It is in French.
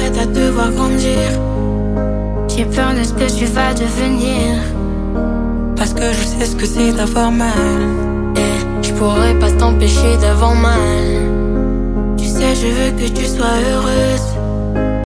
prête à te voir grandir. J'ai peur de ce que tu vas devenir, parce que je sais ce que c'est d'avoir mal. Et je pourrais pas t'empêcher d'avoir mal. Tu sais, je veux que tu sois heureuse.